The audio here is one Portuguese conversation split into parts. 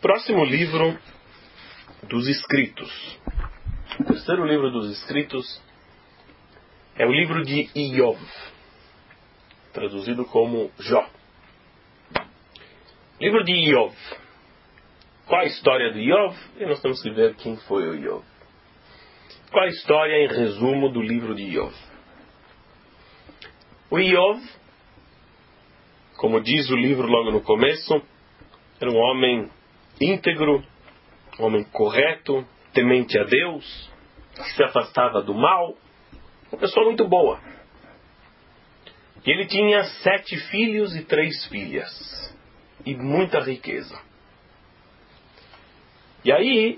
Próximo livro dos escritos. O terceiro livro dos escritos é o livro de Iov, traduzido como Jó. Livro de Iov. Qual a história de Iov? E nós temos que ver quem foi o Iov. Qual a história, em resumo, do livro de Iov? O Iov, como diz o livro logo no começo, era um homem íntegro, um homem correto, temente a Deus, que se afastava do mal, uma pessoa muito boa. E ele tinha 7 filhos e 3 filhas, e muita riqueza. E aí,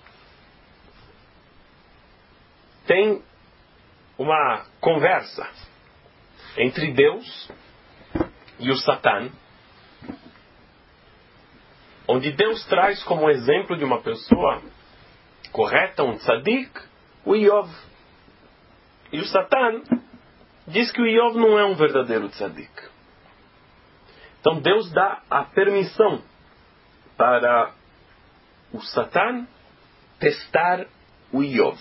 tem uma conversa entre Deus e o Satã, onde Deus traz como exemplo de uma pessoa correta, um tzadik, o Iov. E o Satã diz que o Iov não é um verdadeiro tzadik. Então Deus dá a permissão para o Satã testar o Iov.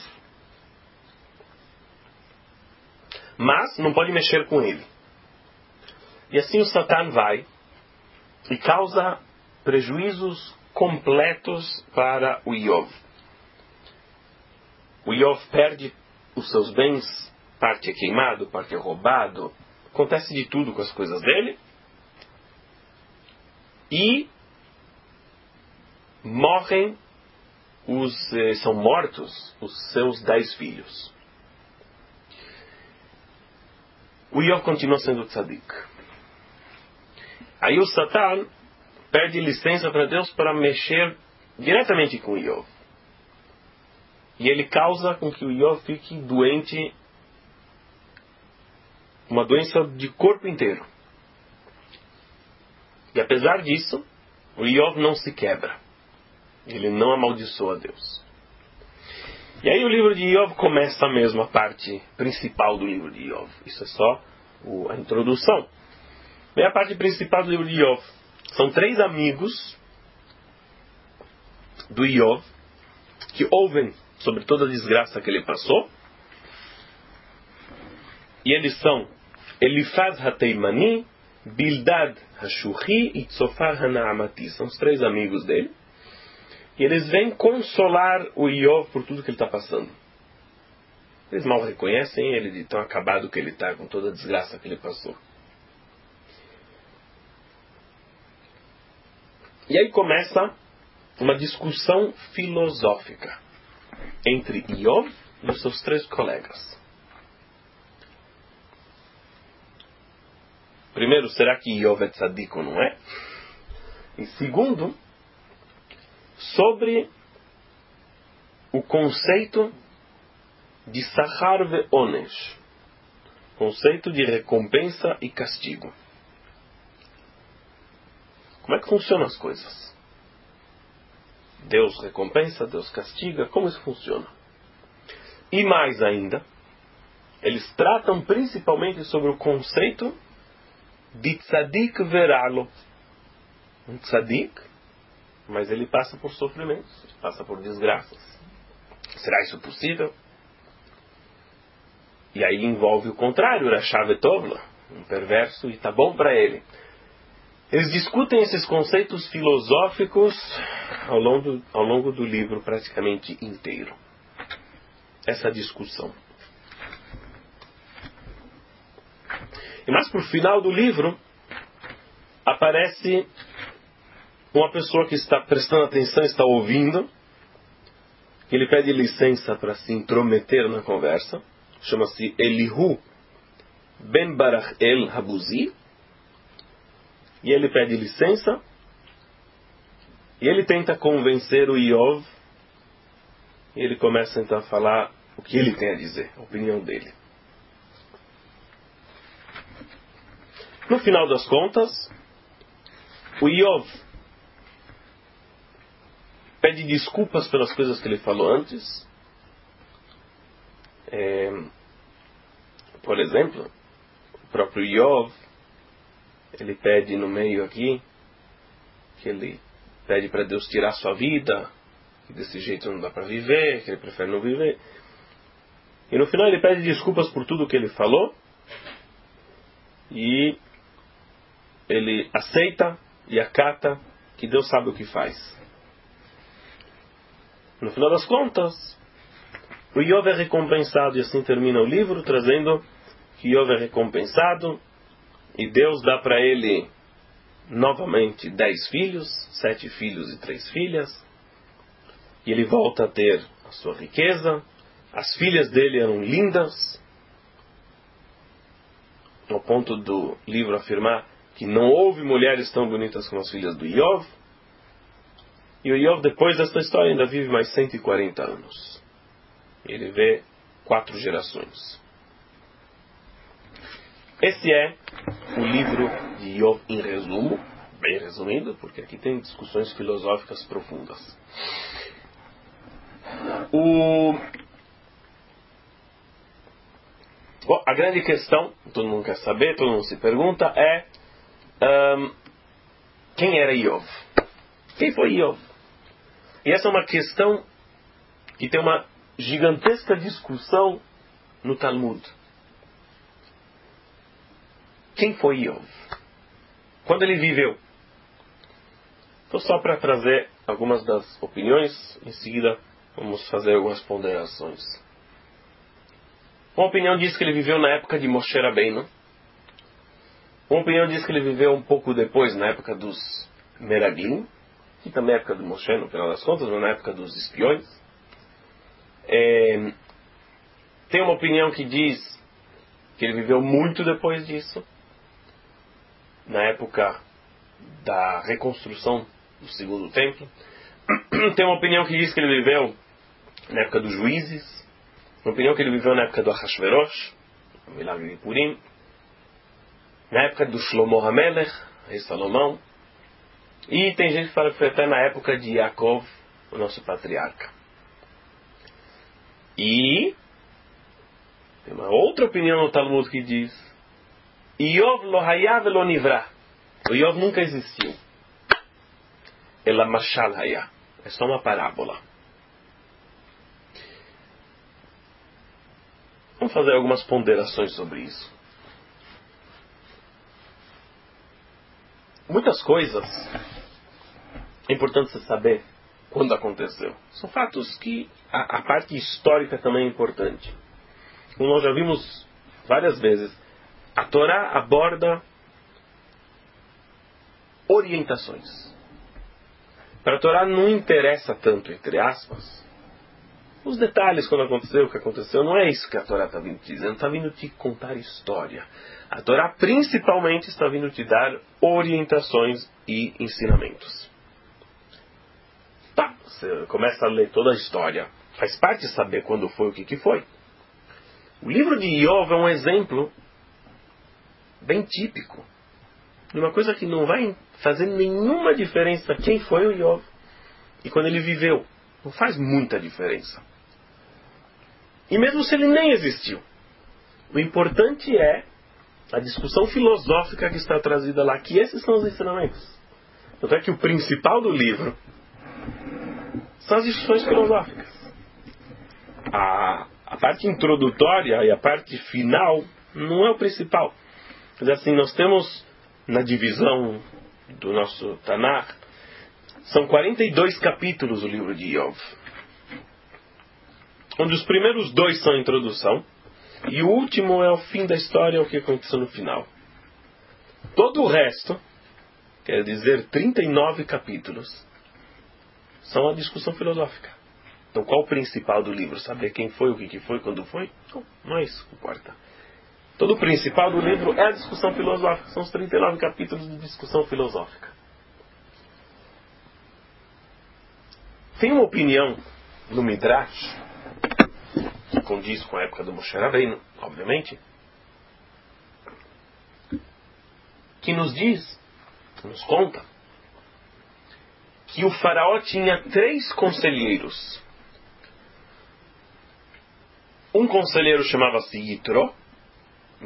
Mas não pode mexer com ele. E assim o Satã vai e causa prejuízos completos para o Iov. O Iov perde os seus bens, parte é queimado, parte é roubado, acontece de tudo com as coisas dele. E são mortos os seus 10 filhos. O Iov continua sendo tzadik. Aí o Satã pede licença para Deus para mexer diretamente com o Iov. E ele causa com que o Iov fique doente, uma doença de corpo inteiro. E apesar disso, o Iov não se quebra. Ele não amaldiçoa Deus. E aí o livro de Iov começa mesmo a parte principal do livro de Iov. Isso é só a introdução. E a parte principal do livro de Iov são 3 amigos do Iov que ouvem sobre toda a desgraça que ele passou. E eles são Elifaz HaTeimani, Bildad HaShuhi e Tzofar HaNaamati. São os 3 amigos dele. E eles vêm consolar o Iov por tudo que ele está passando. Eles mal reconhecem ele de tão acabado que ele está, com toda a desgraça que ele passou. E aí começa uma discussão filosófica entre Iov e os seus 3 colegas. Primeiro, será que Iov é tzadik ou não é? E segundo, sobre o conceito de Sahar ve'onesh, conceito de recompensa e castigo. Como é que funcionam as coisas? Deus recompensa, Deus castiga, como isso funciona? E mais ainda, eles tratam principalmente sobre o conceito de tzadik veralo. Um tzadik, mas ele passa por sofrimentos, passa por desgraças. Será isso possível? E aí envolve o contrário, Rasha vetovla, um perverso, e está bom para ele. Eles discutem esses conceitos filosóficos ao longo do livro praticamente inteiro. Essa discussão. E mais para o final do livro, aparece uma pessoa que está prestando atenção, está ouvindo, que ele pede licença para se intrometer na conversa. Chama-se Elihu Ben Barach El Habuzi. E ele pede licença. E ele tenta convencer o Iov. E ele começa então a falar o que ele tem a dizer, a opinião dele. No final das contas, o Iov pede desculpas pelas coisas que ele falou antes. Por exemplo, o próprio Iov, ele pede no meio aqui que ele pede para Deus tirar sua vida, que desse jeito não dá para viver, que ele prefere não viver. E no final ele pede desculpas por tudo que ele falou, e ele aceita e acata que Deus sabe o que faz. No final das contas, o Iov é recompensado, e assim termina o livro, trazendo que Iov é recompensado, e Deus dá para ele novamente 10 filhos, 7 filhos e 3 filhas, e ele volta a ter a sua riqueza. As filhas dele eram lindas, ao ponto do livro afirmar que não houve mulheres tão bonitas como as filhas do Iov. E o Iov, depois desta história, ainda vive mais 140 anos. Ele vê 4 gerações. Esse é o livro de Iov em resumo, bem resumido, porque aqui tem discussões filosóficas profundas. A grande questão, todo mundo quer saber, todo mundo se pergunta, é quem era Iov? Quem foi Iov? E essa é uma questão que tem uma gigantesca discussão no Talmud. Quem foi Iov? Quando ele viveu? Então, só para trazer algumas das opiniões, em seguida vamos fazer algumas ponderações. Uma opinião diz que ele viveu na época de Moshe Rabbeinu. Uma opinião diz que ele viveu um pouco depois, na época dos Meraglim, que também é a época do Moshe, no final das contas, mas na época dos espiões. Tem uma opinião que diz que ele viveu muito depois disso, na época da reconstrução do segundo templo. Tem uma opinião que diz que ele viveu na época dos juízes. Uma opinião que ele viveu na época do Ahasverosh, o milagre de Purim. Na época do Shlomo HaMelech, rei Salomão. E tem gente que fala que foi até na época de Yaakov, o nosso patriarca. E tem uma outra opinião no Talmud que diz: Iov lo haya velo nivra. O Iov nunca existiu. Ela mashal haya. É só uma parábola. Vamos fazer algumas ponderações sobre isso. Muitas coisas é importante você saber quando aconteceu. São fatos que a parte histórica também é importante. Como nós já vimos várias vezes, a Torá aborda orientações. Para a Torá não interessa tanto, entre aspas, os detalhes quando aconteceu, o que aconteceu. Não é isso que a Torá está vindo te dizer. Não está vindo te contar história. A Torá principalmente está vindo te dar orientações e ensinamentos. Tá, você começa a ler toda a história. Faz parte saber quando foi, o que foi. O livro de Iov é um exemplo bem típico de uma coisa que não vai fazer nenhuma diferença quem foi o Iov e quando ele viveu. Não faz muita diferença. E mesmo se ele nem existiu, o importante é a discussão filosófica que está trazida lá, que esses são os ensinamentos. Tanto é que o principal do livro são as discussões filosóficas. A parte introdutória e a parte final não é o principal. Mas assim, nós temos na divisão do nosso Tanakh, são 42 capítulos o livro de Iov. Onde os primeiros 2 são a introdução e o último é o fim da história, o que aconteceu no final. Todo o resto, quer dizer 39 capítulos, são a discussão filosófica. Então qual o principal do livro? Saber quem foi, o que foi, quando foi? Não é isso que importa. Todo o principal do livro é a discussão filosófica. São os 39 capítulos de discussão filosófica. Tem uma opinião no Midrash, que condiz com a época do Moshe Rabbeinu, obviamente, que nos diz, nos conta, que o faraó tinha 3 conselheiros. Um conselheiro chamava-se Yitro,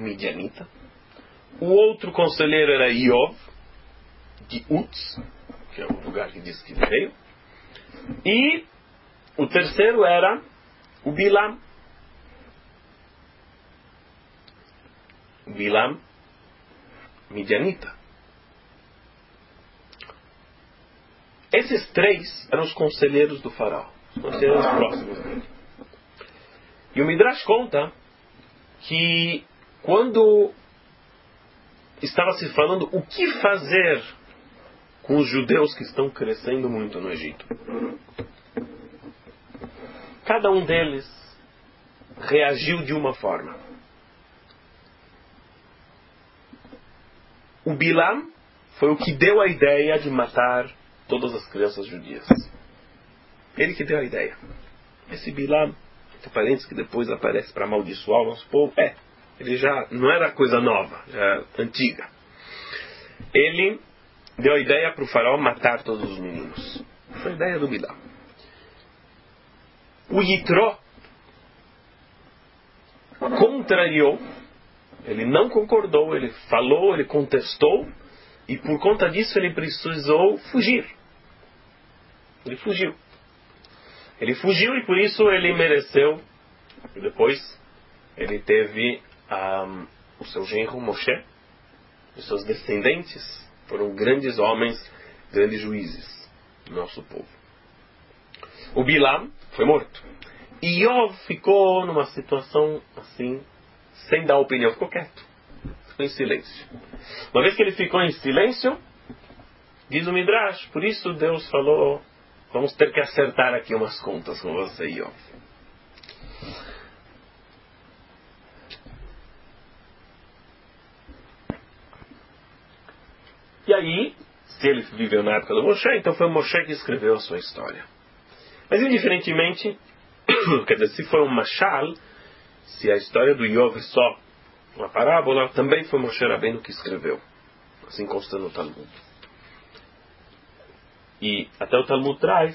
midianita. O outro conselheiro era Iov, de Uts, que é o lugar que diz que ele veio. E o terceiro era o Bilam. Bilam Midianita. Esses três eram os conselheiros do faraó, os conselheiros próximos dele. E o Midrash conta que quando estava se falando o que fazer com os judeus que estão crescendo muito no Egito, cada um deles reagiu de uma forma. O Bilam foi o que deu a ideia de matar todas as crianças judias. Ele que deu a ideia. Esse Bilam, entre parênteses, que depois aparece para amaldiçoar o nosso povo, ele já não era coisa nova, já era antiga. Ele deu a ideia para o faraó matar todos os meninos. Foi a ideia do Bilam. O Yitro contrariou, ele não concordou, ele falou, ele contestou, e por conta disso ele precisou fugir. Ele fugiu. Ele fugiu e por isso ele mereceu. E depois ele teve o seu genro Moshe. Os seus descendentes foram grandes homens, grandes juízes do nosso povo. O Bilam foi morto. E Iov ficou numa situação assim, sem dar opinião. Ficou quieto. Ficou em silêncio. Uma vez que ele ficou em silêncio, diz o Midrash, por isso Deus falou: vamos ter que acertar aqui umas contas com você, Iov. E aí, se ele viveu na época do Moshe, então foi o Moshe que escreveu a sua história. Mas indiferentemente, quer dizer, se foi um mashal, se a história do Iov é só uma parábola, também foi Moshe Rabbeinu que escreveu. Assim consta no Talmud. E até o Talmud traz,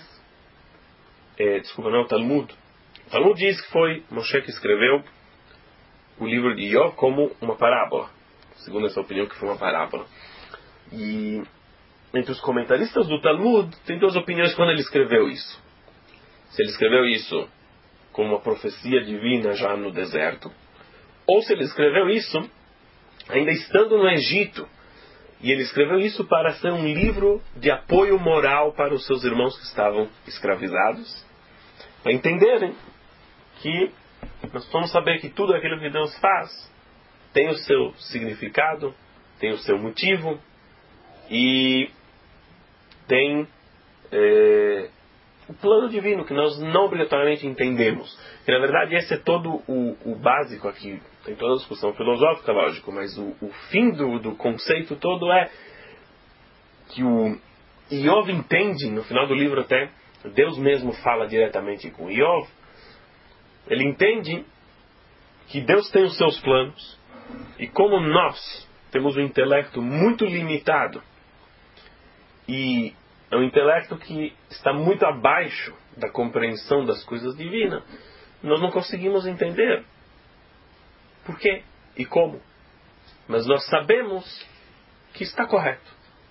o Talmud diz que foi Moshe que escreveu o livro de Iov como uma parábola, segundo essa opinião que foi uma parábola. E entre os comentaristas do Talmud tem duas opiniões quando ele escreveu isso. Se ele escreveu isso como uma profecia divina já no deserto, ou se ele escreveu isso ainda estando no Egito. E ele escreveu isso para ser um livro de apoio moral para os seus irmãos que estavam escravizados, para entenderem que nós vamos saber que tudo aquilo que Deus faz tem o seu significado, tem o seu motivo e tem o plano divino que nós não obrigatoriamente entendemos. E, na verdade, esse é todo o básico aqui. Tem toda a discussão filosófica, lógico, mas o fim do conceito todo é que o Iov entende, no final do livro até, Deus mesmo fala diretamente com Iov, ele entende que Deus tem os seus planos, e como nós temos um intelecto muito limitado, e é um intelecto que está muito abaixo da compreensão das coisas divinas, nós não conseguimos entender por quê e como. Mas nós sabemos que está correto.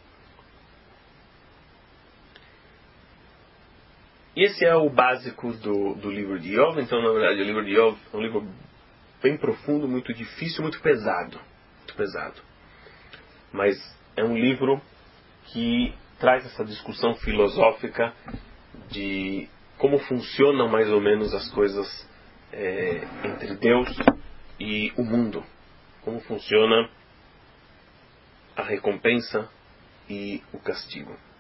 Esse é o básico do livro de Iov. Então, na verdade, o livro de Iov é um livro bem profundo, muito difícil, muito pesado. Muito pesado. Mas é um livro que traz essa discussão filosófica de como funcionam mais ou menos as coisas entre Deus e o mundo. Como funciona a recompensa e o castigo.